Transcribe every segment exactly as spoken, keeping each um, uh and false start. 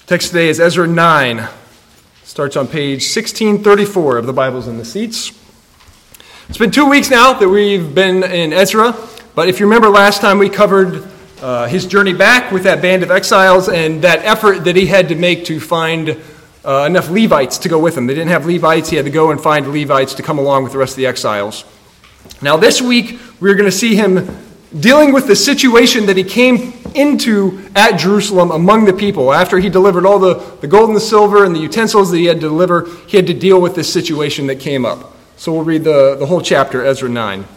Text today is Ezra nine. Starts on page sixteen thirty-four of the Bibles in the seats. It's been two weeks now that we've been in Ezra, but if you remember last time we covered uh, his journey back with that band of exiles and that effort that he had to make to find uh, enough Levites to go with him. They didn't have Levites. He had to go and find Levites to come along with the rest of the exiles. Now this week we're going to see him dealing with the situation that he came into at Jerusalem among the people. After he delivered all the, the gold and the silver and the utensils that he had to deliver, he had to deal with this situation that came up. So we'll read the, the whole chapter, Ezra nine.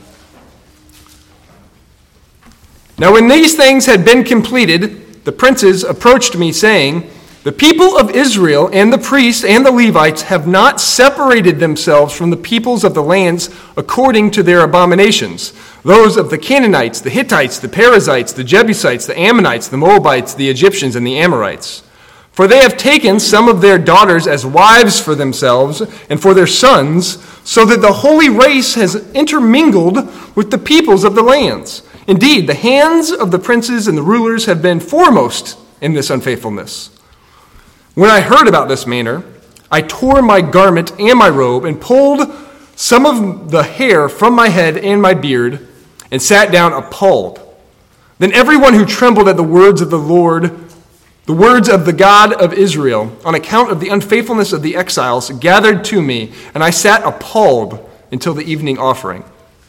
Now when these things had been completed, the princes approached me, saying, "The people of Israel and the priests and the Levites have not separated themselves from the peoples of the lands according to their abominations, those of the Canaanites, the Hittites, the Perizzites, the Jebusites, the Ammonites, the Moabites, the Egyptians, and the Amorites. For they have taken some of their daughters as wives for themselves and for their sons, so that the holy race has intermingled with the peoples of the lands. Indeed, the hands of the princes and the rulers have been foremost in this unfaithfulness. When I heard about this manner, I tore my garment and my robe and pulled some of the hair from my head and my beard and sat down appalled. Then everyone who trembled at the words of the Lord, the words of the God of Israel, on account of the unfaithfulness of the exiles, gathered to me, and I sat appalled until the evening offering.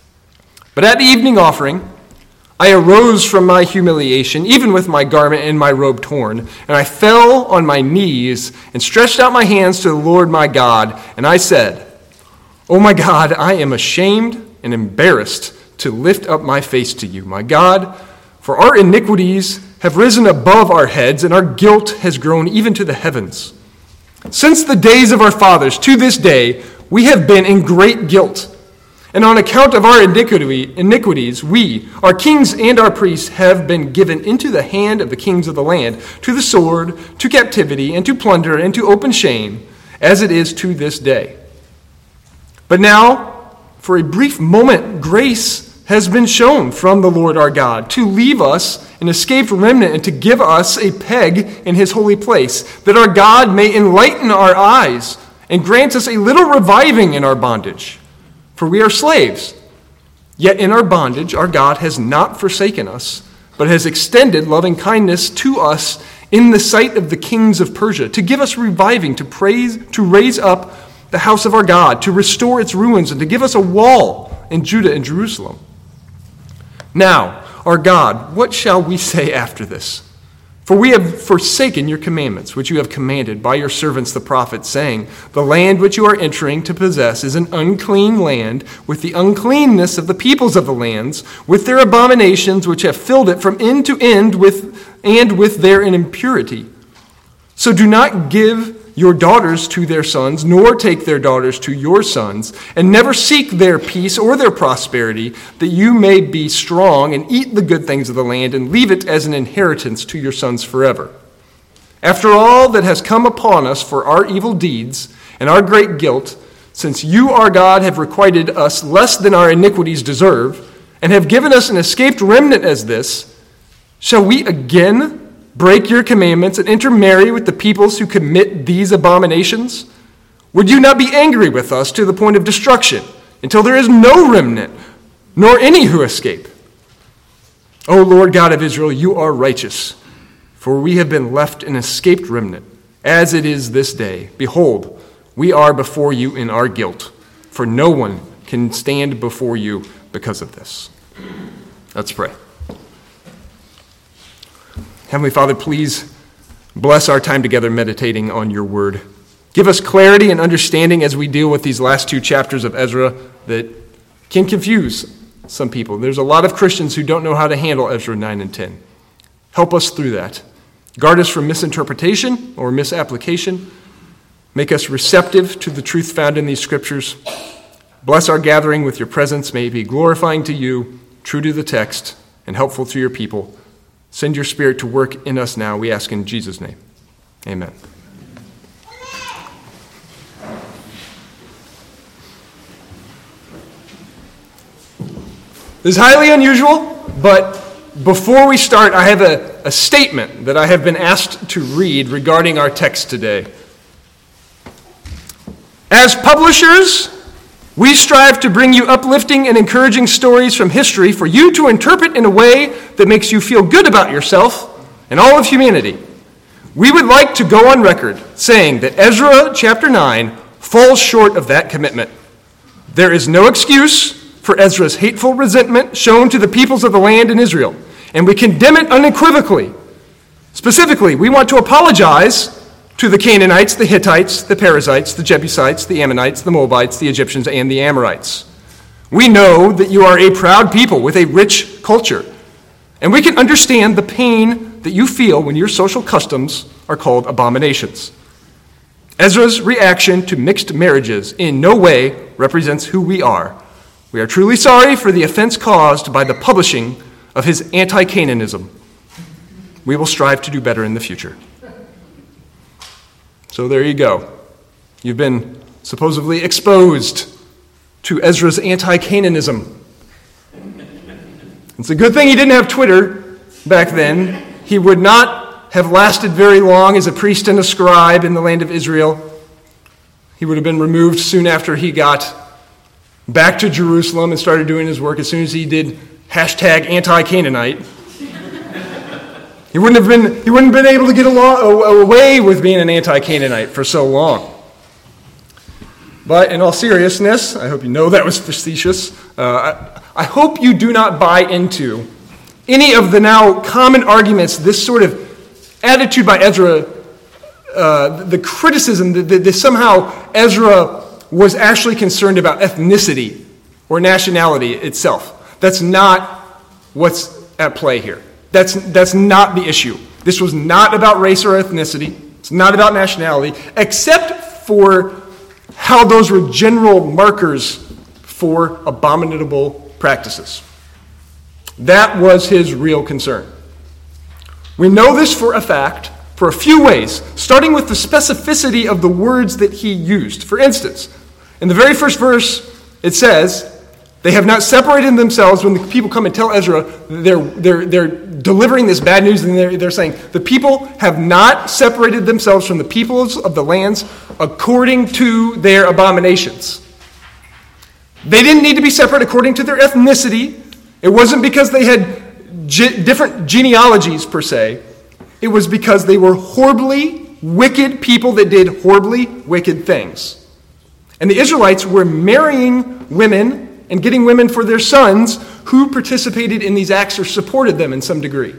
But at the evening offering, I arose from my humiliation, even with my garment and my robe torn, and I fell on my knees and stretched out my hands to the Lord my God, and I said, "O my God, I am ashamed and embarrassed to lift up my face to you, my God, for our iniquities have risen above our heads, and our guilt has grown even to the heavens. Since the days of our fathers to this day, we have been in great guilt. And on account of our iniquity, iniquities, we, our kings and our priests, have been given into the hand of the kings of the land, to the sword, to captivity, and to plunder, and to open shame, as it is to this day. But now, for a brief moment, grace has been shown from the Lord our God to leave us an escaped remnant and to give us a peg in his holy place, that our God may enlighten our eyes and grant us a little reviving in our bondage. For we are slaves. Yet in our bondage, our God has not forsaken us, but has extended loving kindness to us in the sight of the kings of Persia, to give us reviving, to praise, to raise up the house of our God, to restore its ruins, and to give us a wall in Judah and Jerusalem. Now, our God, what shall we say after this? For we have forsaken your commandments, which you have commanded by your servants the prophets, saying, the land which you are entering to possess is an unclean land, with the uncleanness of the peoples of the lands, with their abominations which have filled it from end to end, with and with their impurity. So do not give your daughters to their sons, nor take their daughters to your sons, and never seek their peace or their prosperity, that you may be strong and eat the good things of the land and leave it as an inheritance to your sons forever. After all that has come upon us for our evil deeds and our great guilt, since you, our God, have requited us less than our iniquities deserve, and have given us an escaped remnant as this, shall we again break your commandments and intermarry with the peoples who commit these abominations? Would you not be angry with us to the point of destruction, until there is no remnant, nor any who escape? O Lord God of Israel, you are righteous, for we have been left an escaped remnant, as it is this day. Behold, we are before you in our guilt, for no one can stand before you because of this." Let's pray. Heavenly Father, please bless our time together meditating on your word. Give us clarity and understanding as we deal with these last two chapters of Ezra that can confuse some people. There's a lot of Christians who don't know how to handle Ezra nine and ten. Help us through that. Guard us from misinterpretation or misapplication. Make us receptive to the truth found in these scriptures. Bless our gathering with your presence. May it be glorifying to you, true to the text, and helpful to your people. Send your Spirit to work in us now, we ask in Jesus' name. Amen. This is highly unusual, but before we start, I have a, a statement that I have been asked to read regarding our text today. As publishers, we strive to bring you uplifting and encouraging stories from history for you to interpret in a way that makes you feel good about yourself and all of humanity. We would like to go on record saying that Ezra chapter nine falls short of that commitment. There is no excuse for Ezra's hateful resentment shown to the peoples of the land in Israel, and we condemn it unequivocally. Specifically, we want to apologize to the Canaanites, the Hittites, the Perizzites, the Jebusites, the Ammonites, the Moabites, the Egyptians, and the Amorites. We know that you are a proud people with a rich culture, and we can understand the pain that you feel when your social customs are called abominations. Ezra's reaction to mixed marriages in no way represents who we are. We are truly sorry for the offense caused by the publishing of his anti-Canaanism. We will strive to do better in the future. So there you go. You've been supposedly exposed to Ezra's anti-Cananism. It's a good thing he didn't have Twitter back then. He would not have lasted very long as a priest and a scribe in the land of Israel. He would have been removed soon after he got back to Jerusalem and started doing his work. As soon as he did hashtag anti-Canaanite, He wouldn't have been, he wouldn't have been able to get along, away with being an anti-Canaanite for so long. But in all seriousness, I hope you know that was facetious. Uh, I, I hope you do not buy into any of the now common arguments, this sort of attitude by Ezra, uh, the criticism that, that, that somehow Ezra was actually concerned about ethnicity or nationality itself. That's not what's at play here. That's, that's not the issue. This was not about race or ethnicity. It's not about nationality, except for how those were general markers for abominable practices. That was his real concern. We know this for a fact for a few ways, starting with the specificity of the words that he used. For instance, in the very first verse, it says, they have not separated themselves. When the people come and tell Ezra, they're, they're, they're delivering this bad news, and they're, they're saying, the people have not separated themselves from the peoples of the lands according to their abominations. They didn't need to be separate according to their ethnicity. It wasn't because they had ge- different genealogies, per se. It was because they were horribly wicked people that did horribly wicked things. And the Israelites were marrying women and getting women for their sons who participated in these acts or supported them in some degree.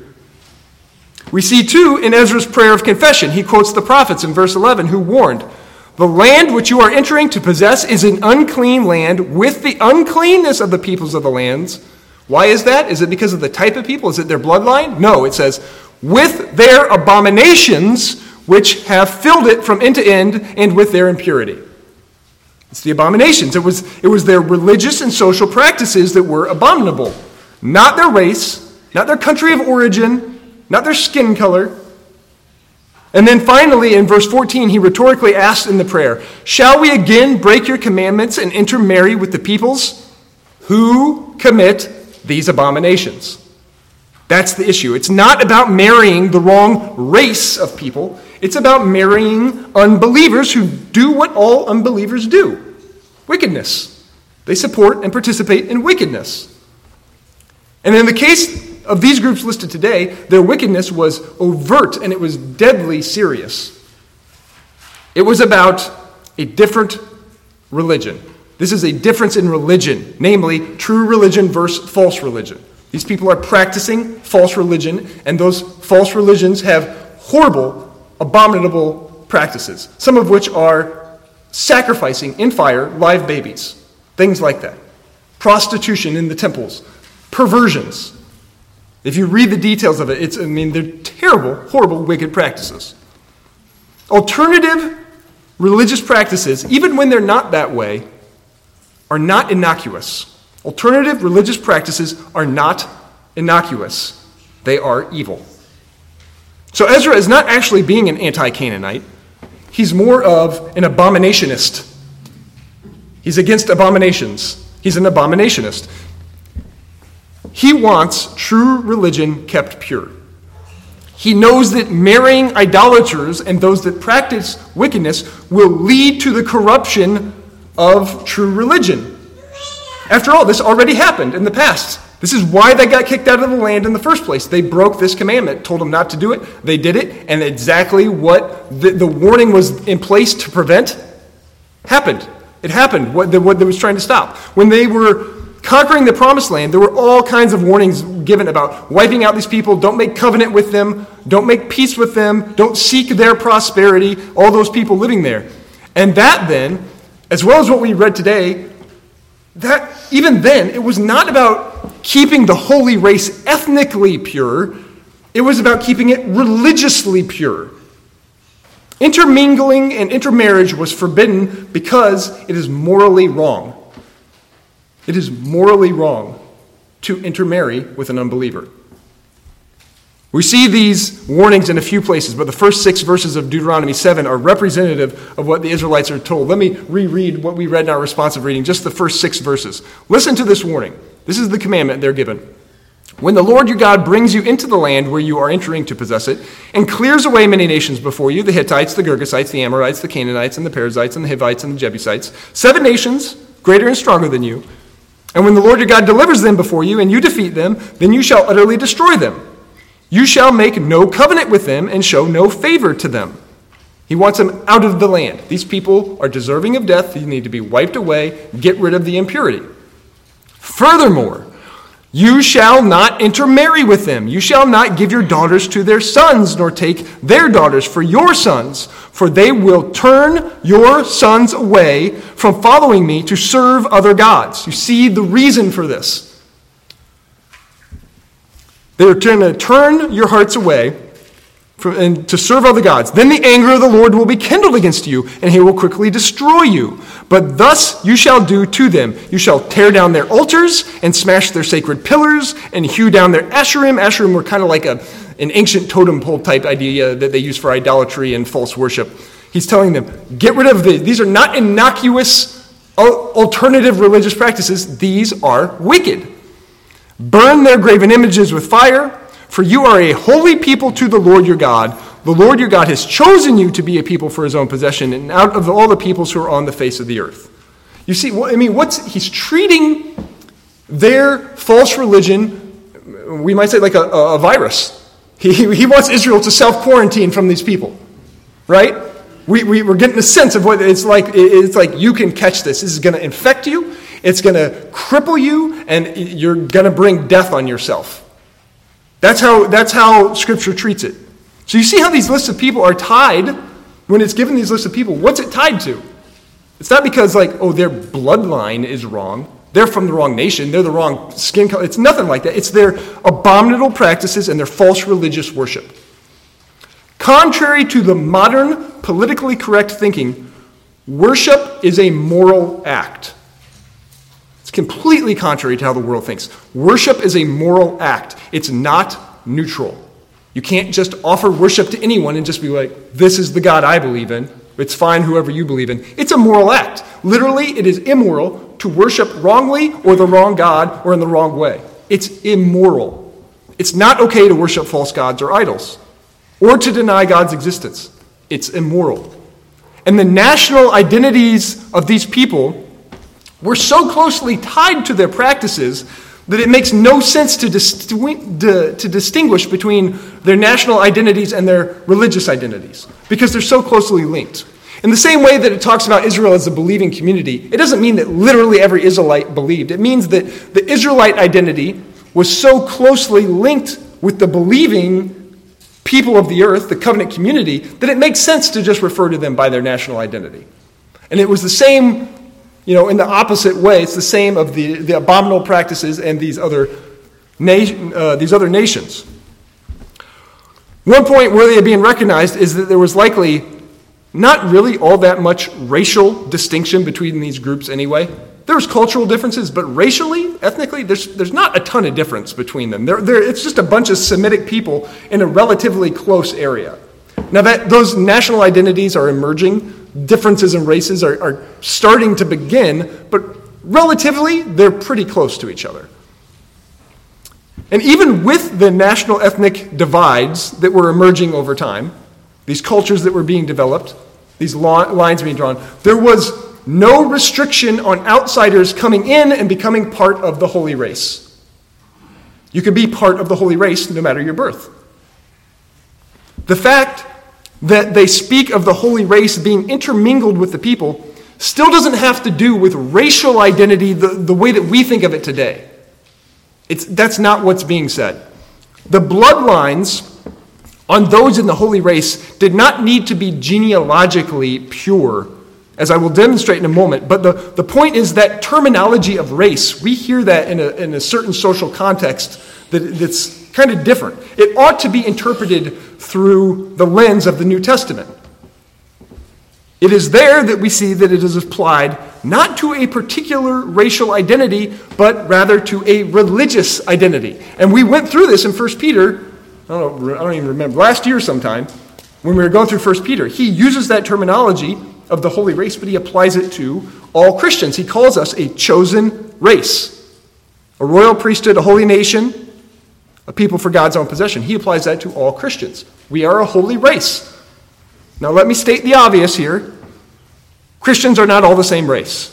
We see, too, in Ezra's prayer of confession, he quotes the prophets in verse eleven who warned, the land which you are entering to possess is an unclean land with the uncleanness of the peoples of the lands. Why is that? Is it because of the type of people? Is it their bloodline? No, it says, with their abominations which have filled it from end to end and with their impurity. It's the abominations. It was, it was their religious and social practices that were abominable. Not their race, not their country of origin, not their skin color. And then finally, in verse fourteen, he rhetorically asks in the prayer, shall we again break your commandments and intermarry with the peoples who commit these abominations? That's the issue. It's not about marrying the wrong race of people. It's about marrying unbelievers who do what all unbelievers do. Wickedness. They support and participate in wickedness. And in the case of these groups listed today, their wickedness was overt and it was deadly serious. It was about a different religion. This is a difference in religion, namely true religion versus false religion. These people are practicing false religion, and those false religions have horrible, abominable practices, some of which are sacrificing in fire live babies, things like that. Prostitution in the temples, perversions. If you read the details of it, it's, I mean, they're terrible, horrible, wicked practices. Alternative religious practices, even when they're not that way, are not innocuous. Alternative religious practices are not innocuous. They are evil. So Ezra is not actually being an anti-Canaanite. He's more of an abominationist. He's against abominations. He's an abominationist. He wants true religion kept pure. He knows that marrying idolaters and those that practice wickedness will lead to the corruption of true religion. After all, this already happened in the past. This is why they got kicked out of the land in the first place. They broke this commandment, told them not to do it. They did it, and exactly what the, the warning was in place to prevent happened. It happened, what, the, what they was trying to stop. When they were conquering the promised land, there were all kinds of warnings given about wiping out these people, don't make covenant with them, don't make peace with them, don't seek their prosperity, all those people living there. And that then, as well as what we read today, that even then, it was not about keeping the holy race ethnically pure, it was about keeping it religiously pure. Intermingling and intermarriage was forbidden because it is morally wrong. It is morally wrong to intermarry with an unbeliever. We see these warnings in a few places, but the first six verses of Deuteronomy seven are representative of what the Israelites are told. Let me reread what we read in our responsive reading, just the first six verses. Listen to this warning. This is the commandment they're given. When the Lord your God brings you into the land where you are entering to possess it, and clears away many nations before you, the Hittites, the Girgasites, the Amorites, the Canaanites, and the Perizzites, and the Hivites, and the Jebusites, seven nations, greater and stronger than you, and when the Lord your God delivers them before you, and you defeat them, then you shall utterly destroy them. You shall make no covenant with them, and show no favor to them. He wants them out of the land. These people are deserving of death. They need to be wiped away. Get rid of the impurity. Furthermore, you shall not intermarry with them. You shall not give your daughters to their sons, nor take their daughters for your sons, for they will turn your sons away from following me to serve other gods. You see the reason for this. They're going to turn your hearts away from, and to serve other gods. Then the anger of the Lord will be kindled against you, and he will quickly destroy you. But thus you shall do to them. You shall tear down their altars and smash their sacred pillars and hew down their asherim. Asherim were kind of like a, an ancient totem pole type idea that they used for idolatry and false worship. He's telling them, get rid of these. These are not innocuous alternative religious practices. These are wicked. Burn their graven images with fire, for you are a holy people to the Lord your God. The Lord your God has chosen you to be a people for his own possession, and out of all the peoples who are on the face of the earth. You see, I mean, what's he's treating their false religion, we might say like a, a virus. He, he wants Israel to self-quarantine from these people, right? We, we, we're getting a sense of what it's like. It's like you can catch this. This is going to infect you. It's going to cripple you, and you're going to bring death on yourself. That's how, that's how Scripture treats it. So you see how these lists of people are tied when it's given these lists of people. What's it tied to? It's not because, like, oh, their bloodline is wrong. They're from the wrong nation. They're the wrong skin color. It's nothing like that. It's their abominable practices and their false religious worship. Contrary to the modern politically correct thinking, worship is a moral act. It's completely contrary to how the world thinks. Worship is a moral act. It's not neutral. You can't just offer worship to anyone and just be like, this is the God I believe in. It's fine whoever you believe in. It's a moral act. Literally, it is immoral to worship wrongly or the wrong God or in the wrong way. It's immoral. It's not okay to worship false gods or idols or to deny God's existence. It's immoral. And the national identities of these people were so closely tied to their practices that it makes no sense to, distingu- to, to distinguish between their national identities and their religious identities, because they're so closely linked. In the same way that it talks about Israel as a believing community, it doesn't mean that literally every Israelite believed. It means that the Israelite identity was so closely linked with the believing people of the earth, the covenant community, that it makes sense to just refer to them by their national identity. And it was the same, you know, in the opposite way. It's the same of the, the abominable practices and these other, na- uh, these other nations. One point worthy of being recognized is that there was likely not really all that much racial distinction between these groups anyway. There was cultural differences, but racially, ethnically, there's there's not a ton of difference between them. They're, they're, it's just a bunch of Semitic people in a relatively close area. Now, that those national identities are emerging. Differences in races are, are starting to begin, but relatively, they're pretty close to each other. And even with the national ethnic divides that were emerging over time, these cultures that were being developed, these lines being drawn, there was no restriction on outsiders coming in and becoming part of the holy race. You could be part of the holy race no matter your birth. The fact that they speak of the holy race being intermingled with the people still doesn't have to do with racial identity the, the way that we think of it today. It's, that's not what's being said. The bloodlines on those in the holy race did not need to be genealogically pure, as I will demonstrate in a moment. But the, the point is that terminology of race, we hear that in a, in a certain social context that, that's kind of different. It ought to be interpreted through the lens of the New Testament. It is there that we see that it is applied not to a particular racial identity, but rather to a religious identity. And we went through this in First Peter, I don't know, I don't even remember, last year sometime, when we were going through First Peter. He uses that terminology of the holy race, but he applies it to all Christians. He calls us a chosen race, a royal priesthood, a holy nation, a people for God's own possession. He applies that to all Christians. We are a holy race. Now let me state the obvious here. Christians are not all the same race.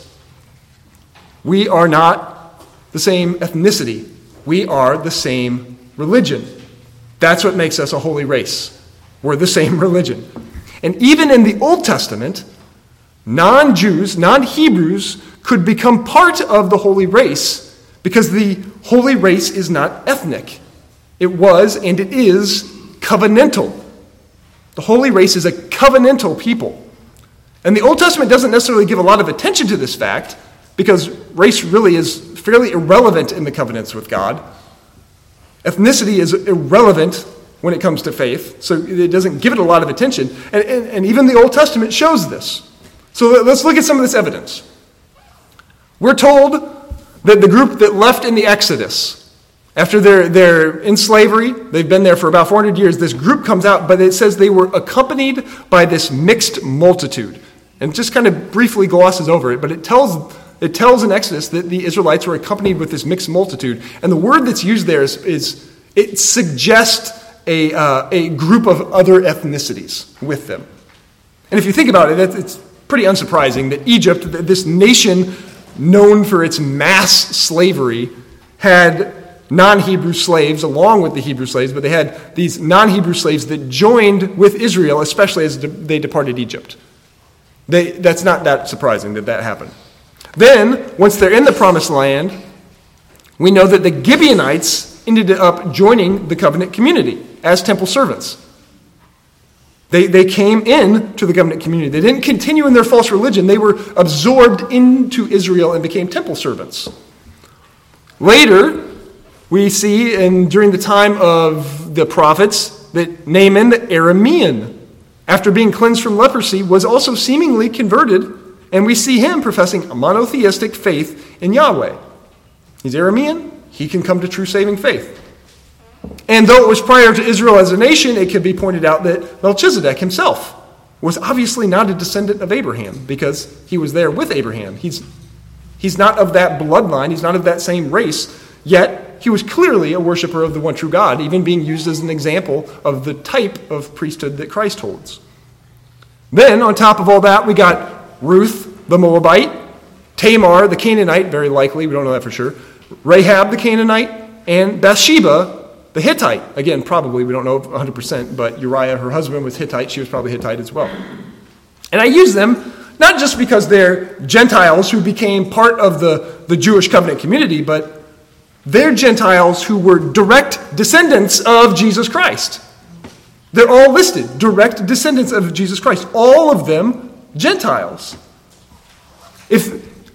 We are not the same ethnicity. We are the same religion. That's what makes us a holy race. We're the same religion. And even in the Old Testament, non-Jews, non-Hebrews could become part of the holy race because the holy race is not ethnic. It was and it is covenantal. The holy race is a covenantal people. And the Old Testament doesn't necessarily give a lot of attention to this fact because race really is fairly irrelevant in the covenants with God. Ethnicity is irrelevant when it comes to faith, so it doesn't give it a lot of attention. And, and, and even the Old Testament shows this. So let's look at some of this evidence. We're told that the group that left in the Exodus, after they're, they're in slavery, they've been there for about four hundred years, this group comes out, but it says they were accompanied by this mixed multitude. And just kind of briefly glosses over it, but it tells it tells in Exodus that the Israelites were accompanied with this mixed multitude. And the word that's used there is, is it suggests a, uh, a group of other ethnicities with them. And if you think about it, it's pretty unsurprising that Egypt, this nation known for its mass slavery, had non-Hebrew slaves along with the Hebrew slaves, but they had these non-Hebrew slaves that joined with Israel, especially as they departed Egypt. They, that's not that surprising that that happened. Then, once they're in the promised land, we know that the Gibeonites ended up joining the covenant community as temple servants. They, they came in to the covenant community. They didn't continue in their false religion. They were absorbed into Israel and became temple servants. Later, we see, and during the time of the prophets, that Naaman the Aramean, after being cleansed from leprosy, was also seemingly converted, and we see him professing a monotheistic faith in Yahweh. He's Aramean. He can come to true saving faith. And though it was prior to Israel as a nation, it could be pointed out that Melchizedek himself was obviously not a descendant of Abraham because he was there with Abraham. He's, he's not of that bloodline. He's not of that same race, yet he was clearly a worshiper of the one true God, even being used as an example of the type of priesthood that Christ holds. Then, on top of all that, we got Ruth, the Moabite, Tamar, the Canaanite, very likely, we don't know that for sure, Rahab, the Canaanite, and Bathsheba, the Hittite. Again, probably, we don't know one hundred percent, but Uriah, her husband, was Hittite. She was probably Hittite as well. And I use them not just because they're Gentiles who became part of the, the Jewish covenant community, but they're Gentiles who were direct descendants of Jesus Christ. They're all listed, direct descendants of Jesus Christ. All of them Gentiles. If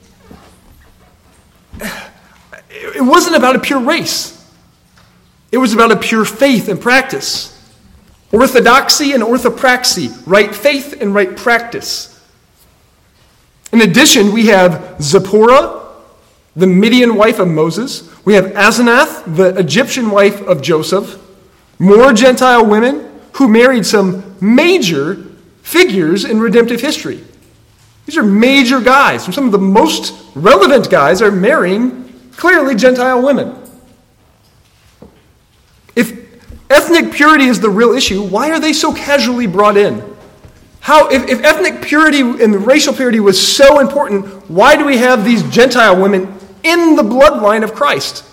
it wasn't about a pure race. It was about a pure faith and practice. Orthodoxy and orthopraxy, right faith and right practice. In addition, we have Zipporah, the Midian wife of Moses. We have Asenath, the Egyptian wife of Joseph. More Gentile women who married some major figures in redemptive history. These are major guys. Some of the most relevant guys are marrying clearly Gentile women. ethnic purity is the real issue, why are they so casually brought in? How, if, if ethnic purity and racial purity was so important, why do we have these Gentile women in the bloodline of Christ?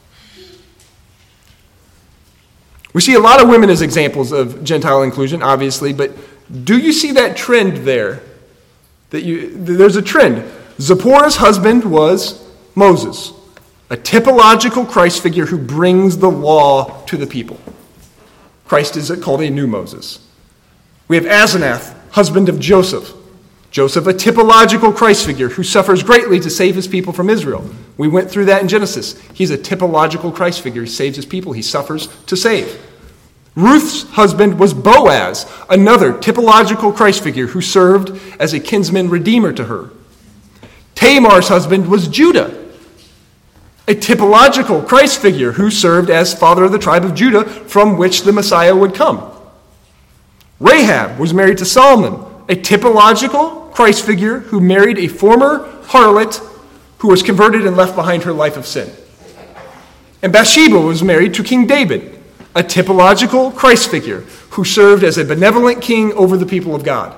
We see a lot of women as examples of Gentile inclusion, obviously, but do you see that trend there? That you, there's a trend. Zipporah's husband was Moses, a typological Christ figure who brings the law to the people. Christ is called a new Moses. We have Asenath, husband of Joseph. Joseph, a typological Christ figure who suffers greatly to save his people from Israel. We went through that in Genesis. He's a typological Christ figure. He saves his people. He suffers to save. Ruth's husband was Boaz, another typological Christ figure who served as a kinsman redeemer to her. Tamar's husband was Judah, a typological Christ figure who served as father of the tribe of Judah from which the Messiah would come. Rahab was married to Solomon, a typological Christ figure who married a former harlot who was converted and left behind her life of sin. And Bathsheba was married to King David, a typological Christ figure who served as a benevolent king over the people of God.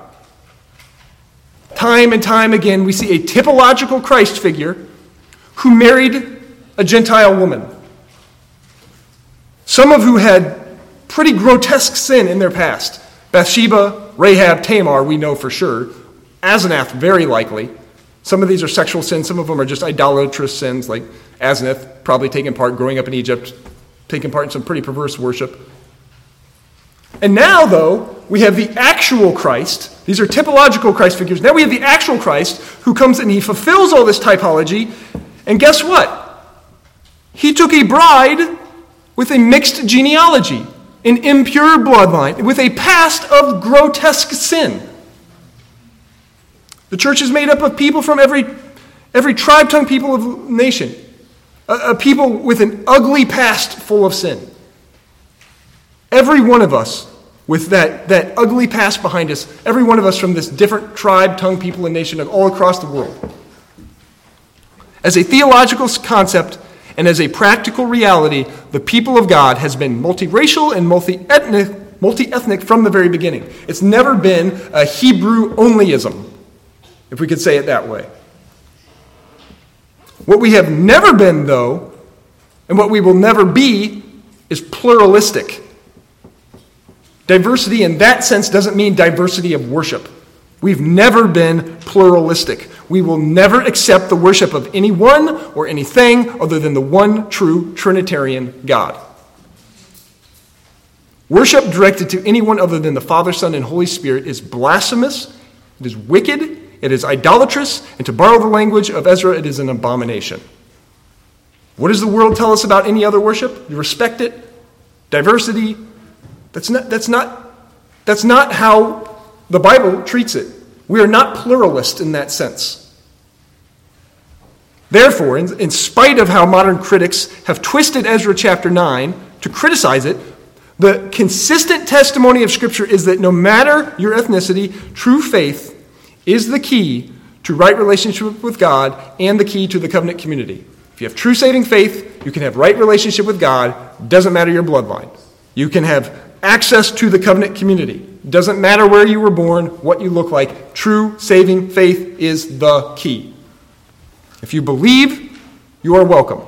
Time and time again, we see a typological Christ figure who married a Gentile woman, some of who had pretty grotesque sin in their past. Bathsheba, Rahab, Tamar, we know for sure. Asenath, very likely. Some of these are sexual sins. Some of them are just idolatrous sins, like Asenath, probably taking part growing up in Egypt, taking part in some pretty perverse worship. And now, though, we have the actual Christ. These are typological Christ figures. Now we have the actual Christ who comes and he fulfills all this typology. And guess what? He took a bride with a mixed genealogy, an impure bloodline, with a past of grotesque sin. The church is made up of people from every, every tribe, tongue, people of nation. A, a people with an ugly past full of sin. Every one of us with that, that ugly past behind us, every one of us from this different tribe, tongue, people, and nation all across the world. As a theological concept and as a practical reality, the people of God has been multiracial and multi-ethnic, multi-ethnic from the very beginning. It's never been a Hebrew-onlyism, if we could say it that way. What we have never been, though, and what we will never be, is pluralistic. Diversity in that sense doesn't mean diversity of worship. We've never been pluralistic. We will never accept the worship of anyone or anything other than the one true Trinitarian God. Worship directed to anyone other than the Father, Son, and Holy Spirit is blasphemous, it is wicked, it is idolatrous, and to borrow the language of Ezra, it is an abomination. What does the world tell us about any other worship? You respect it, diversity. That's not, that's not, that's not how the Bible treats it. We are not pluralist in that sense. Therefore, in, in spite of how modern critics have twisted Ezra chapter nine to criticize it, the consistent testimony of Scripture is that no matter your ethnicity, true faith is the key to right relationship with God and the key to the covenant community. If you have true saving faith, you can have right relationship with God. Doesn't matter your bloodline. You can have access to the covenant community. Doesn't matter where you were born, what you look like. True saving faith is the key. If you believe, you are welcome.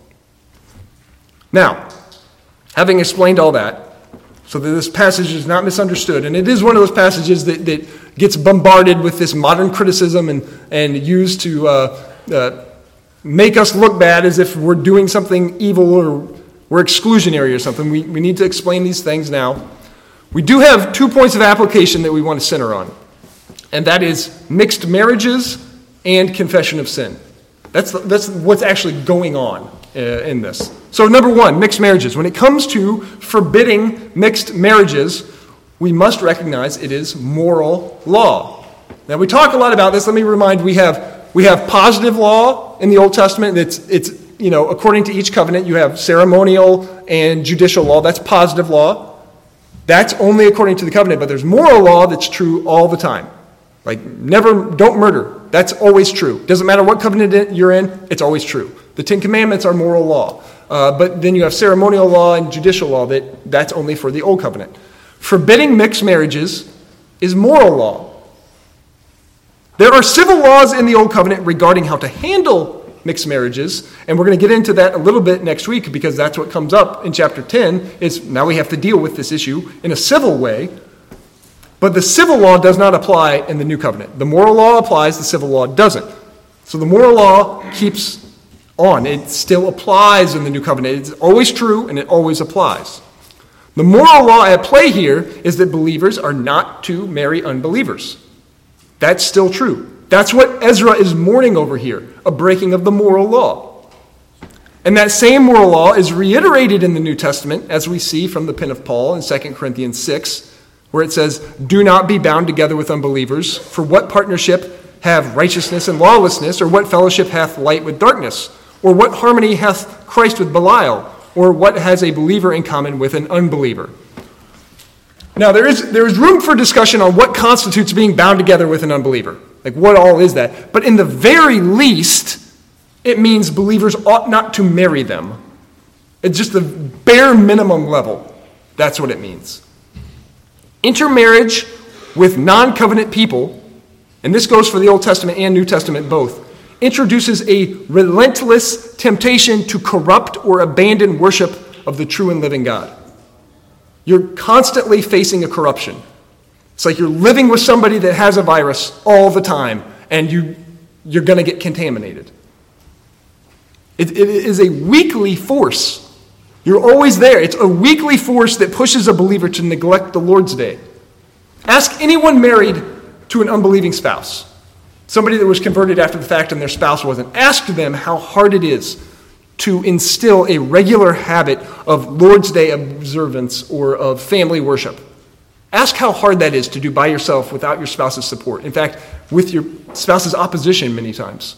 Now, having explained all that, so that this passage is not misunderstood, and it is one of those passages that, that gets bombarded with this modern criticism and, and used to uh, uh, make us look bad as if we're doing something evil or we're exclusionary or something. We, we need to explain these things now. We do have two points of application that we want to center on, and that is mixed marriages and confession of sin. That's, that's what's actually going on uh, in this. So number one, mixed marriages. When it comes to forbidding mixed marriages, we must recognize it is moral law. Now we talk a lot about this. Let me remind, we have we have positive law in the Old Testament. It's it's you know, according to each covenant, you have ceremonial and judicial law. That's positive law. That's only according to the covenant, but there's moral law that's true all the time. Like never, don't murder. That's always true. Doesn't matter what covenant you're in, it's always true. The Ten Commandments are moral law. Uh, but then you have ceremonial law and judicial law that that's only for the Old Covenant. Forbidding mixed marriages is moral law. There are civil laws in the Old Covenant regarding how to handle mixed marriages, and we're going to get into that a little bit next week because that's what comes up in chapter ten, is now we have to deal with this issue in a civil way. But the civil law does not apply in the New Covenant. The moral law applies, the civil law doesn't. So the moral law keeps on. It still applies in the New Covenant. It's always true, and it always applies. The moral law at play here is that believers are not to marry unbelievers. That's still true. That's what Ezra is mourning over here, a breaking of the moral law. And that same moral law is reiterated in the New Testament, as we see from the pen of Paul in Second Corinthians six, where it says, "Do not be bound together with unbelievers, for what partnership have righteousness and lawlessness, or what fellowship hath light with darkness, or what harmony hath Christ with Belial, or what has a believer in common with an unbeliever?" Now, there is, there is room for discussion on what constitutes being bound together with an unbeliever. Like, what all is that? But in the very least, it means believers ought not to marry them. It's just the bare minimum level. That's what it means. Intermarriage with non-covenant people, and this goes for the Old Testament and New Testament both, introduces a relentless temptation to corrupt or abandon worship of the true and living God. You're constantly facing a corruption. It's like you're living with somebody that has a virus all the time, and you, you're going to get contaminated. It, it is a weekly force. You're always there. It's a weekly force that pushes a believer to neglect the Lord's Day. Ask anyone married to an unbelieving spouse, somebody that was converted after the fact and their spouse wasn't. Ask them how hard it is to instill a regular habit of Lord's Day observance or of family worship. Ask how hard that is to do by yourself without your spouse's support. In fact, with your spouse's opposition many times.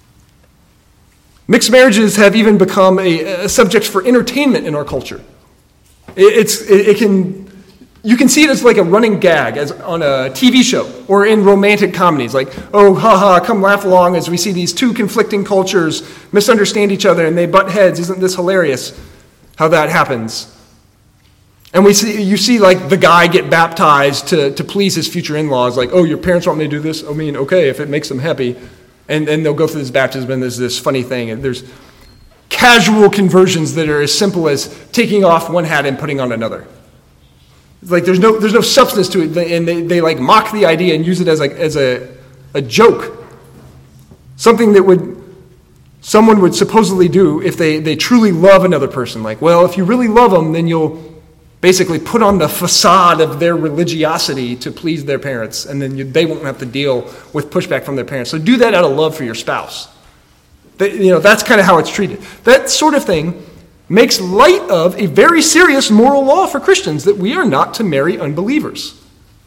Mixed marriages have even become a, a subject for entertainment in our culture. It, it's, it, it can, you can see it as like a running gag as on a T V show or in romantic comedies. Like, oh, haha, come laugh along as we see these two conflicting cultures misunderstand each other and they butt heads. Isn't this hilarious how that happens? And we see, you see like the guy get baptized to, to please his future in-laws. Like, oh, your parents want me to do this? I mean, okay, if it makes them happy. And, and they'll go through this baptism, and there's this funny thing. And there's casual conversions that are as simple as taking off one hat and putting on another. It's like there's no there's no substance to it, and they, they like mock the idea and use it as like as a a joke. Something that would someone would supposedly do if they, they truly love another person. Like, well, if you really love them, then you'll basically put on the facade of their religiosity to please their parents, and then you, they won't have to deal with pushback from their parents. So do that out of love for your spouse. They, you know, that's kind of how it's treated. That sort of thing makes light of a very serious moral law for Christians that we are not to marry unbelievers.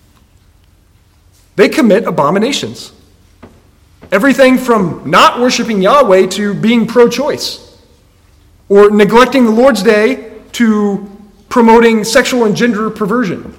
They commit abominations. Everything from not worshiping Yahweh to being pro-choice, or neglecting the Lord's Day to promoting sexual and gender perversion.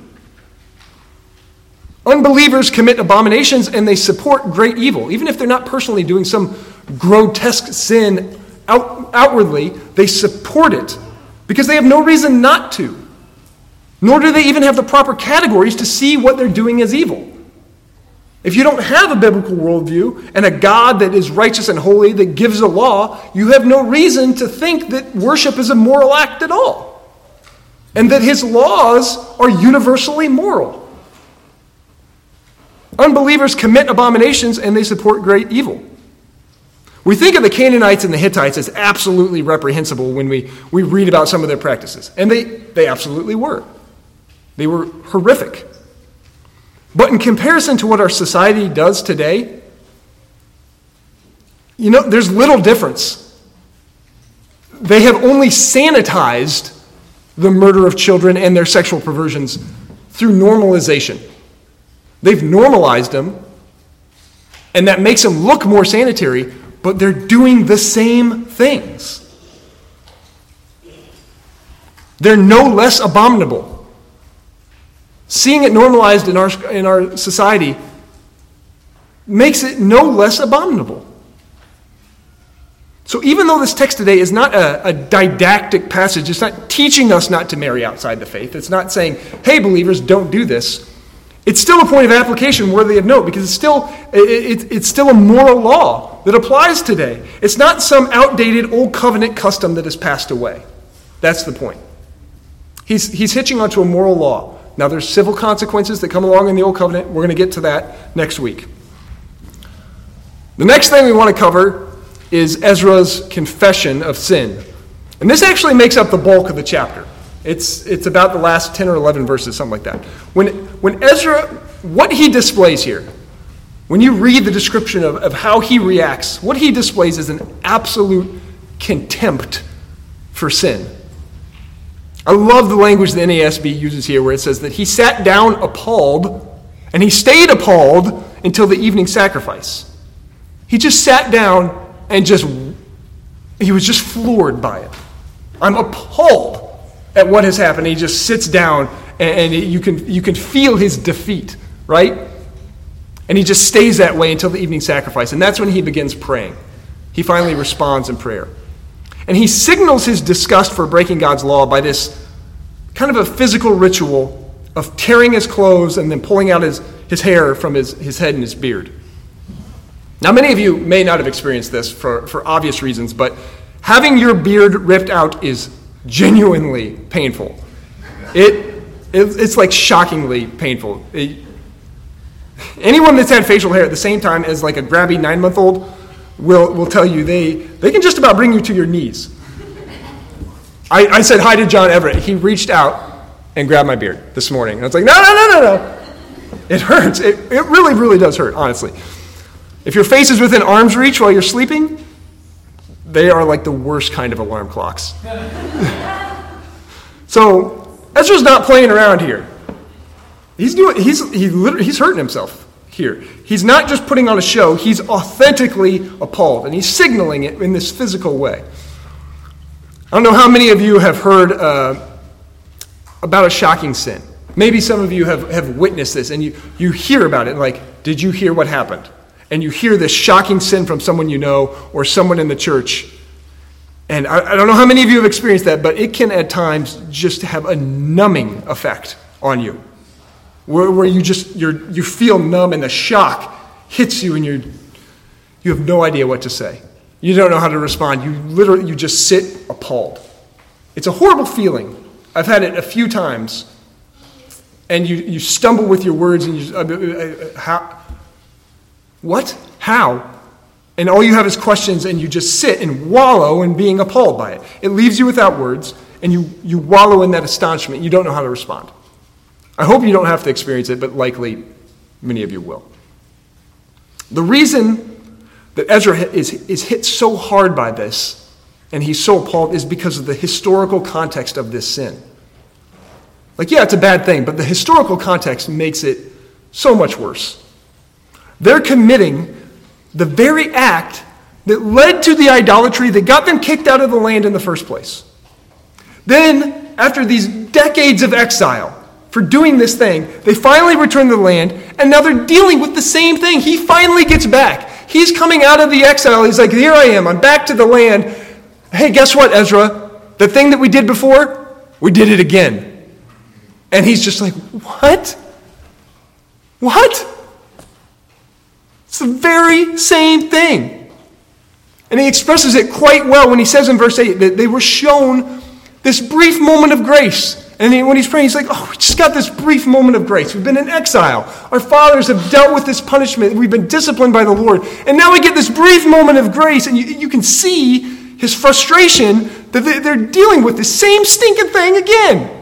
Unbelievers commit abominations and they support great evil. Even if they're not personally doing some grotesque sin out, outwardly, they support it because they have no reason not to. Nor do they even have the proper categories to see what they're doing as evil. If you don't have a biblical worldview and a God that is righteous and holy that gives a law, you have no reason to think that worship is a moral act at all. And that his laws are universally moral. Unbelievers commit abominations and they support great evil. We think of the Canaanites and the Hittites as absolutely reprehensible when we, we read about some of their practices. And they, they absolutely were. They were horrific. But in comparison to what our society does today, you know, there's little difference. They have only sanitized the murder of children and their sexual perversions through normalization. They've normalized them, and that makes them look more sanitary, but they're doing the same things. They're no less abominable. Seeing it normalized in our, in our society makes it no less abominable. So even though this text today is not a, a didactic passage, it's not teaching us not to marry outside the faith, it's not saying, hey, believers, don't do this, it's still a point of application worthy of note because it's still, it, it, it's still a moral law that applies today. It's not some outdated old covenant custom that has passed away. That's the point. He's, he's hitching onto a moral law. Now there's civil consequences that come along in the old covenant. We're going to get to that next week. The next thing we want to cover is Ezra's confession of sin. And this actually makes up the bulk of the chapter. It's it's about the last ten or eleven verses, something like that. When when Ezra, what he displays here, when you read the description of, of how he reacts, what he displays is an absolute contempt for sin. I love the language the N A S B uses here where it says that he sat down appalled, and he stayed appalled until the evening sacrifice. He just sat down and just, he was just floored by it. I'm appalled at what has happened. He just sits down and, and you can you can feel his defeat, right? And he just stays that way until the evening sacrifice. And that's when he begins praying. He finally responds in prayer. And he signals his disgust for breaking God's law by this kind of a physical ritual of tearing his clothes and then pulling out his, his hair from his, his head and his beard. Now, many of you may not have experienced this for, for obvious reasons, but having your beard ripped out is genuinely painful. It, it It's like shockingly painful. It, anyone that's had facial hair at the same time as like a grabby nine-month-old will, will tell you they, they can just about bring you to your knees. I, I said hi to John Everett. He reached out and grabbed my beard this morning. And I was like, no, no, no, no, no. It hurts. It, it really, really does hurt, honestly. If your face is within arm's reach while you're sleeping, they are like the worst kind of alarm clocks. So Ezra's not playing around here. He's doing. He's he literally he's hurting himself here. He's not just putting on a show. He's authentically appalled, and he's signaling it in this physical way. I don't know how many of you have heard uh, about a shocking sin. Maybe some of you have, have witnessed this, and you, you hear about it. Like, did you hear what happened? And you hear this shocking sin from someone you know or someone in the church. And I, I don't know how many of you have experienced that, but it can at times just have a numbing effect on you. Where, where you just you're, you feel numb and the shock hits you and you you have no idea what to say. You don't know how to respond. You literally you just sit appalled. It's a horrible feeling. I've had it a few times. And you, you stumble with your words and you uh, uh, how What? How? And all you have is questions, and you just sit and wallow in being appalled by it. It leaves you without words, and you, you wallow in that astonishment. You don't know how to respond. I hope you don't have to experience it, but likely many of you will. The reason that Ezra is, is hit so hard by this, and he's so appalled, is because of the historical context of this sin. Like, yeah, it's a bad thing, but the historical context makes it so much worse. They're committing the very act that led to the idolatry that got them kicked out of the land in the first place. Then, after these decades of exile for doing this thing, they finally return to the land, and now they're dealing with the same thing. He finally gets back. He's coming out of the exile. He's like, here I am. I'm back to the land. Hey, guess what, Ezra? The thing that we did before, we did it again. And he's just like, what? What? It's the very same thing. And he expresses it quite well when he says in verse eight that they were shown this brief moment of grace. And he, when he's praying, he's like, oh, we just got this brief moment of grace. We've been in exile. Our fathers have dealt with this punishment. We've been disciplined by the Lord. And now we get this brief moment of grace. And you, you can see his frustration that they're dealing with the same stinking thing again.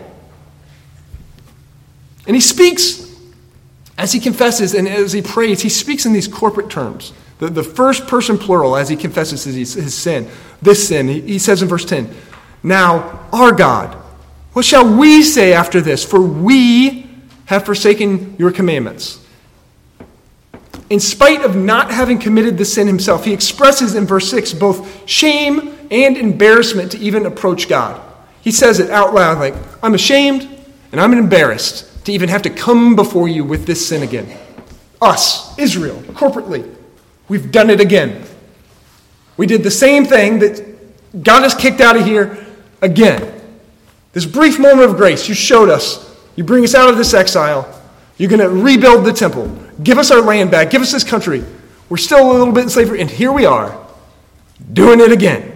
And he speaks, as he confesses and as he prays, he speaks in these corporate terms. The, the first person plural as he confesses his, his sin. This sin, he, he says in verse ten, now our God, what shall we say after this? For we have forsaken your commandments. In spite of not having committed the sin himself, he expresses in verse six both shame and embarrassment to even approach God. He says it out loud like, I'm ashamed and I'm embarrassed to even have to come before you with this sin again. Us, Israel, corporately, we've done it again. We did the same thing that got us kicked out of here again. This brief moment of grace, you showed us. You bring us out of this exile. You're going to rebuild the temple. Give us our land back. Give us this country. We're still a little bit in slavery, and here we are, doing it again.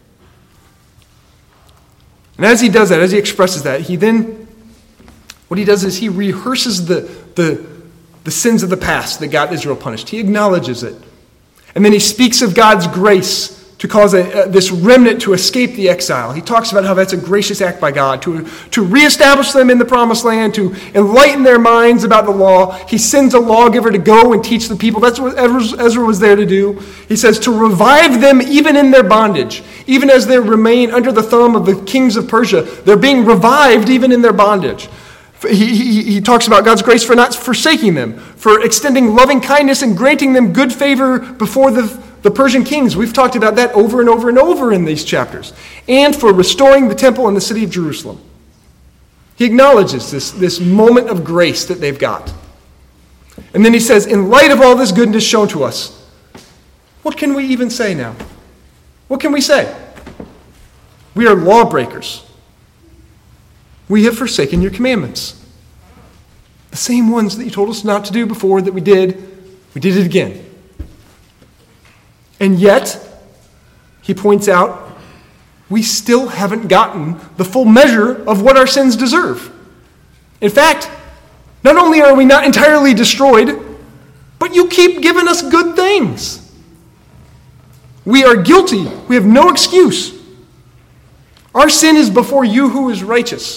And as he does that, as he expresses that, he then, what he does is he rehearses the, the, the sins of the past that got Israel punished. He acknowledges it. And then he speaks of God's grace to cause a, uh, this remnant to escape the exile. He talks about how that's a gracious act by God to, to reestablish them in the promised land, to enlighten their minds about the law. He sends a lawgiver to go and teach the people. That's what Ezra was there to do. He says to revive them even in their bondage. Even as they remain under the thumb of the kings of Persia, they're being revived even in their bondage. He, he, he talks about God's grace for not forsaking them, for extending loving kindness and granting them good favor before the The Persian kings, we've talked about that over and over and over in these chapters. And for restoring the temple and the city of Jerusalem. He acknowledges this, this moment of grace that they've got. And then he says, in light of all this goodness shown to us, what can we even say now? What can we say? We are lawbreakers. We have forsaken your commandments. The same ones that you told us not to do before that we did, we did it again. And yet, he points out, we still haven't gotten the full measure of what our sins deserve. In fact, not only are we not entirely destroyed, but you keep giving us good things. We are guilty. We have no excuse. Our sin is before you who is righteous.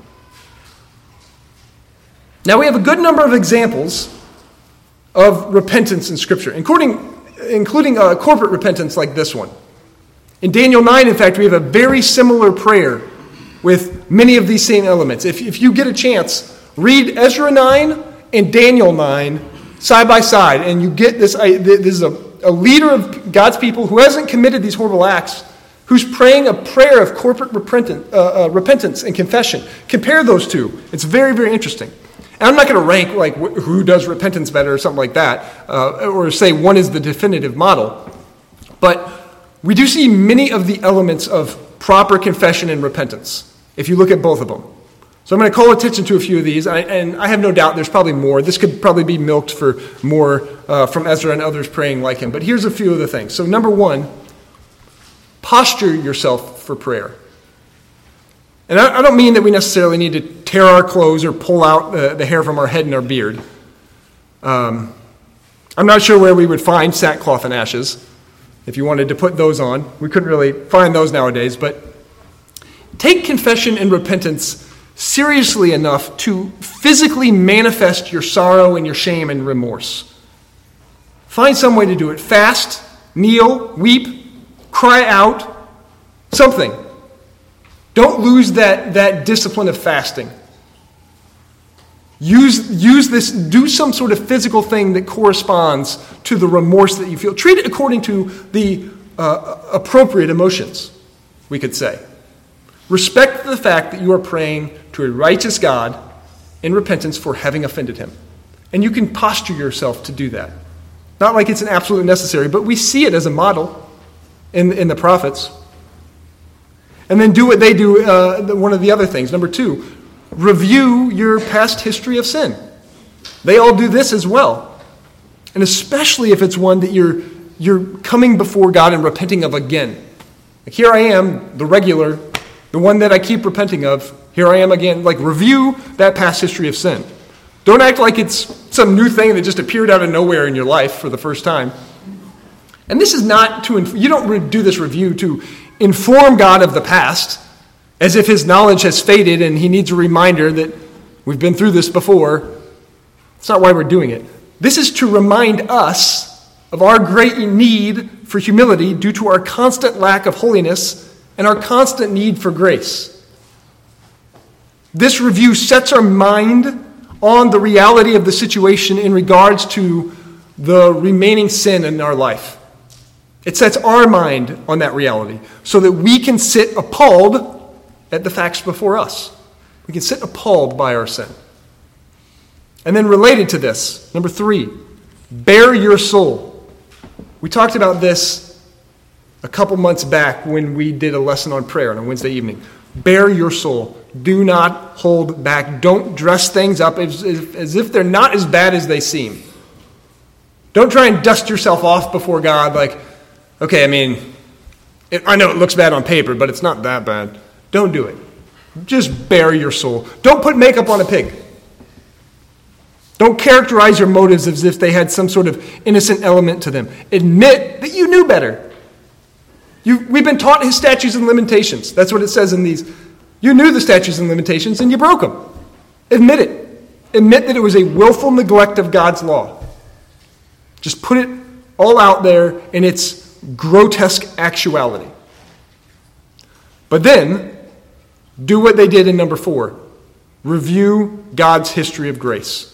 Now, we have a good number of examples of repentance in Scripture, including including a corporate repentance like this one. In Daniel nine, in fact, we have a very similar prayer with many of these same elements. If, if you get a chance, read Ezra nine and Daniel nine side by side, and you get this, this is a, a leader of God's people who hasn't committed these horrible acts, who's praying a prayer of corporate repentance, uh, uh, repentance and confession. Compare those two. It's very, very interesting. And I'm not going to rank like wh- who does repentance better or something like that, uh, or say one is the definitive model. But we do see many of the elements of proper confession and repentance, if you look at both of them. So I'm going to call attention to a few of these, and I, and I have no doubt there's probably more. This could probably be milked for more uh, from Ezra and others praying like him. But here's a few of the things. So number one, posture yourself for prayer. And I don't mean that we necessarily need to tear our clothes or pull out the, the hair from our head and our beard. Um, I'm not sure where we would find sackcloth and ashes if you wanted to put those on. We couldn't really find those nowadays. But take confession and repentance seriously enough to physically manifest your sorrow and your shame and remorse. Find some way to do it. Fast, kneel, weep, cry out, something. Don't lose that, that discipline of fasting. Use, use this, do some sort of physical thing that corresponds to the remorse that you feel. Treat it according to the uh, appropriate emotions, we could say. Respect the fact that you are praying to a righteous God in repentance for having offended him. And you can posture yourself to do that. Not like it's an absolute necessary, but we see it as a model in, in the prophets. And then do what they do, uh, one of the other things. Number two, review your past history of sin. They all do this as well. And especially if it's one that you're, you're coming before God and repenting of again. Like here I am, the regular, the one that I keep repenting of. Here I am again. Like review that past history of sin. Don't act like it's some new thing that just appeared out of nowhere in your life for the first time. And this is not to, you don't do this review to inform God of the past as if his knowledge has faded and he needs a reminder that we've been through this before. That's not why we're doing it. This is to remind us of our great need for humility due to our constant lack of holiness and our constant need for grace. This review sets our mind on the reality of the situation in regards to the remaining sin in our life. It sets our mind on that reality so that we can sit appalled at the facts before us. We can sit appalled by our sin. And then related to this, number three, bare your soul. We talked about this a couple months back when we did a lesson on prayer on a Wednesday evening. Bare your soul. Do not hold back. Don't dress things up as, as if they're not as bad as they seem. Don't try and dust yourself off before God like, okay, I mean, it, I know it looks bad on paper, but it's not that bad. Don't do it. Just bare your soul. Don't put makeup on a pig. Don't characterize your motives as if they had some sort of innocent element to them. Admit that you knew better. You, we've been taught his statutes and limitations. That's what it says in these. You knew the statutes and limitations and you broke them. Admit it. Admit that it was a willful neglect of God's law. Just put it all out there in its grotesque actuality. But then, do what they did in number four. Review God's history of grace.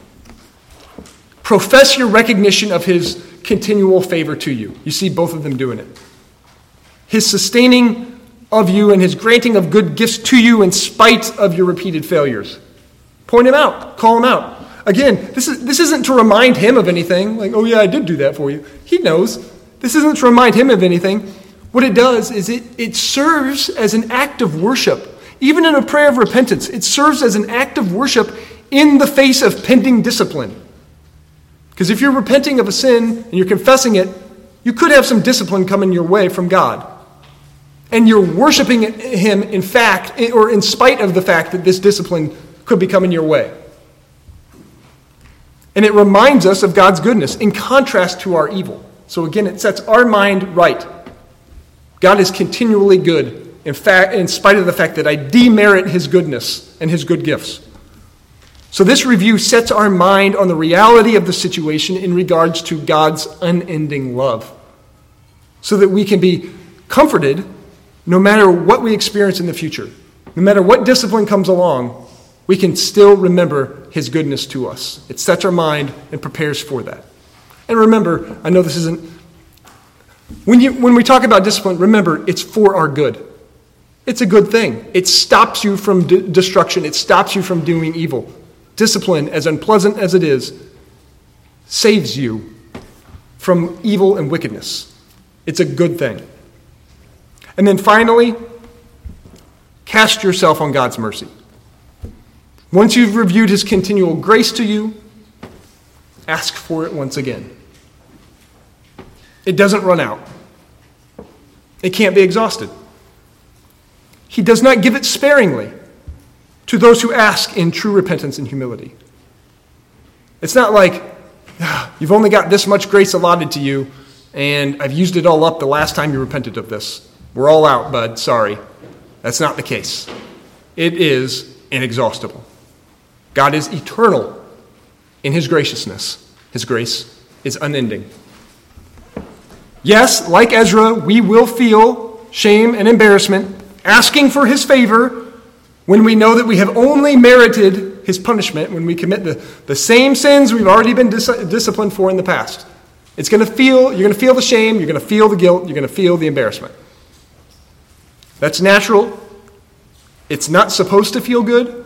Profess your recognition of his continual favor to you. You see both of them doing it. His sustaining of you and his granting of good gifts to you in spite of your repeated failures. Point him out. Call him out. Again, this is this isn't to remind him of anything. Like, oh yeah, I did do that for you. He knows. This isn't to remind him of anything. What it does is it, it serves as an act of worship. Even in a prayer of repentance, it serves as an act of worship in the face of pending discipline. Because if you're repenting of a sin and you're confessing it, you could have some discipline coming your way from God. And you're worshiping him in fact, or in spite of the fact that this discipline could be coming your way. And it reminds us of God's goodness in contrast to our evil. So again, it sets our mind right. God is continually good, in fact, in spite of the fact that I demerit his goodness and his good gifts. So this review sets our mind on the reality of the situation in regards to God's unending love, so that we can be comforted no matter what we experience in the future. No matter what discipline comes along, we can still remember his goodness to us. It sets our mind and prepares for that. And remember, I know this isn't, when you when we talk about discipline, remember, it's for our good. It's a good thing. It stops you from d- destruction. It stops you from doing evil. Discipline, as unpleasant as it is, saves you from evil and wickedness. It's a good thing. And then finally, cast yourself on God's mercy. Once you've reviewed his continual grace to you, ask for it once again. It doesn't run out. It can't be exhausted. He does not give it sparingly to those who ask in true repentance and humility. It's not like, ah, you've only got this much grace allotted to you, and I've used it all up the last time you repented of this. We're all out, bud. Sorry. That's not the case. It is inexhaustible. God is eternal in his graciousness. His grace is unending. Yes, like Ezra, we will feel shame and embarrassment asking for his favor when we know that we have only merited his punishment, when we commit the, the same sins we've already been dis- disciplined for in the past. It's going to feel, you're going to feel the shame, you're going to feel the guilt, you're going to feel the embarrassment. That's natural. It's not supposed to feel good.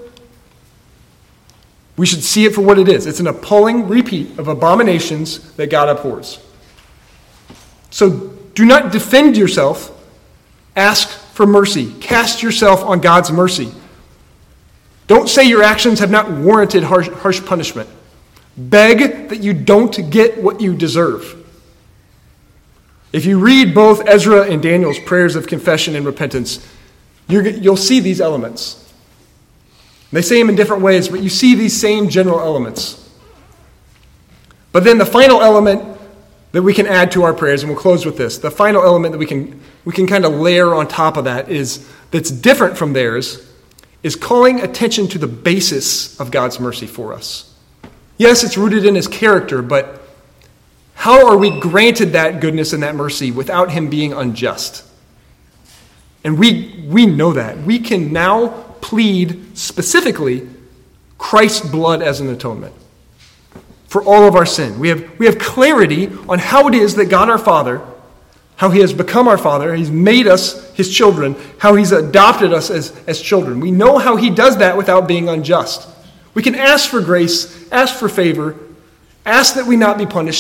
We should see it for what it is. It's an appalling repeat of abominations that God abhors. So do not defend yourself. Ask for mercy. Cast yourself on God's mercy. Don't say your actions have not warranted harsh, harsh punishment. Beg that you don't get what you deserve. If you read both Ezra and Daniel's prayers of confession and repentance, you're, you'll see these elements. They say them in different ways, but you see these same general elements. But then the final element that we can add to our prayers, and we'll close with this, the final element that we can we can kind of layer on top of that is that's different from theirs, is calling attention to the basis of God's mercy for us. Yes, it's rooted in his character, but how are we granted that goodness and that mercy without him being unjust? And we we know that. We can now plead specifically Christ's blood as an atonement for all of our sin. We have, we have clarity on how it is that God our Father, how he has become our Father, he's made us his children, how he's adopted us as, as children. We know how he does that without being unjust. We can ask for grace, ask for favor, ask that we not be punished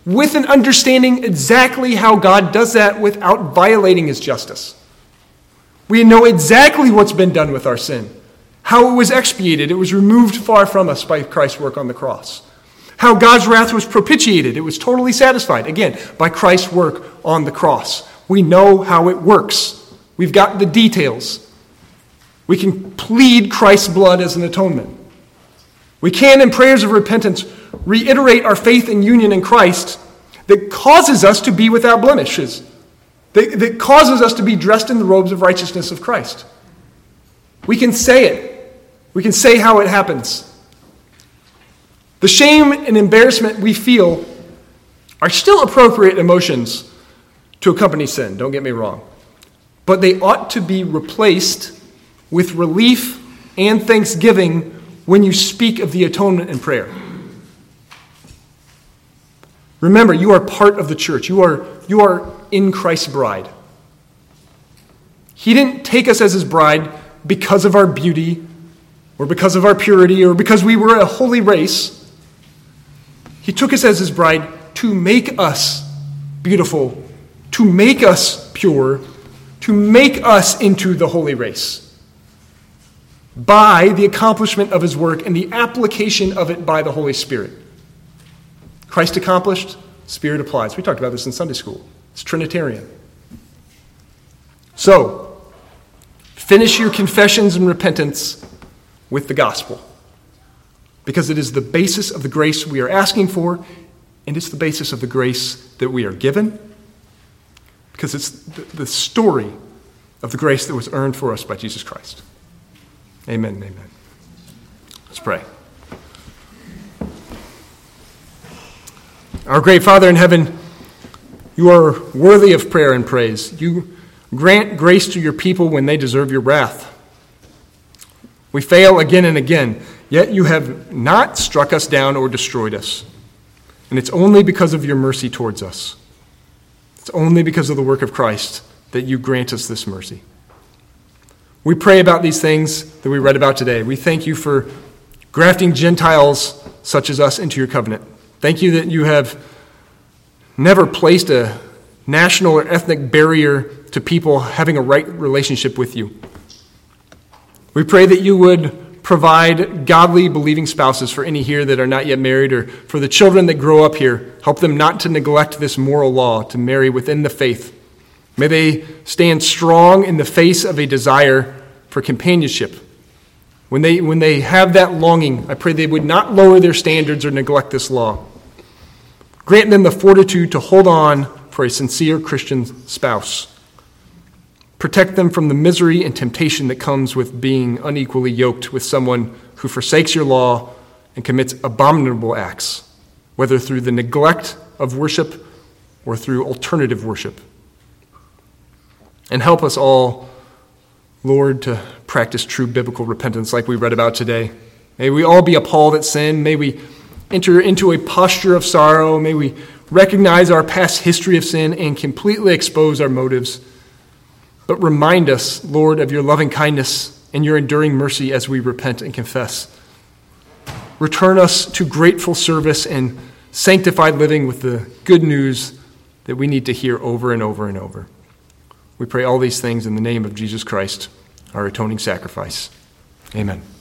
with an understanding exactly how God does that without violating his justice. We know exactly what's been done with our sin, how it was expiated, it was removed far from us by Christ's work on the cross. How God's wrath was propitiated, it was totally satisfied, again, by Christ's work on the cross. We know how it works. We've got the details. We can plead Christ's blood as an atonement. We can, in prayers of repentance, reiterate our faith and union in Christ that causes us to be without blemishes, that, that causes us to be dressed in the robes of righteousness of Christ. We can say it. We can say how it happens. The shame and embarrassment we feel are still appropriate emotions to accompany sin, don't get me wrong. But they ought to be replaced with relief and thanksgiving when you speak of the atonement in prayer. Remember, you are part of the church. You are, you are in Christ's bride. He didn't take us as his bride because of our beauty or because of our purity or because we were a holy race. He took us as his bride to make us beautiful, to make us pure, to make us into the holy race by the accomplishment of his work and the application of it by the Holy Spirit. Christ accomplished, Spirit applies. We talked about this in Sunday school. It's Trinitarian. So, finish your confessions and repentance with the gospel, because it is the basis of the grace we are asking for, and it's the basis of the grace that we are given, because it's the story of the grace that was earned for us by Jesus Christ. Amen and amen. Let's pray. Our great Father in heaven, you are worthy of prayer and praise. You grant grace to your people when they deserve your wrath. We fail again and again, yet you have not struck us down or destroyed us. And it's only because of your mercy towards us. It's only because of the work of Christ that you grant us this mercy. We pray about these things that we read about today. We thank you for grafting Gentiles such as us into your covenant. Thank you that you have never placed a national or ethnic barrier to people having a right relationship with you. We pray that you would provide godly, believing spouses for any here that are not yet married, or for the children that grow up here. Help them not to neglect this moral law, to marry within the faith. May they stand strong in the face of a desire for companionship. When they, when they have that longing, I pray they would not lower their standards or neglect this law. Grant them the fortitude to hold on for a sincere Christian spouse. Protect them from the misery and temptation that comes with being unequally yoked with someone who forsakes your law and commits abominable acts, whether through the neglect of worship or through alternative worship. And help us all, Lord, to practice true biblical repentance like we read about today. May we all be appalled at sin. May we enter into a posture of sorrow. May we recognize our past history of sin and completely expose our motives. But remind us, Lord, of your loving kindness and your enduring mercy as we repent and confess. Return us to grateful service and sanctified living with the good news that we need to hear over and over and over. We pray all these things in the name of Jesus Christ, our atoning sacrifice. Amen.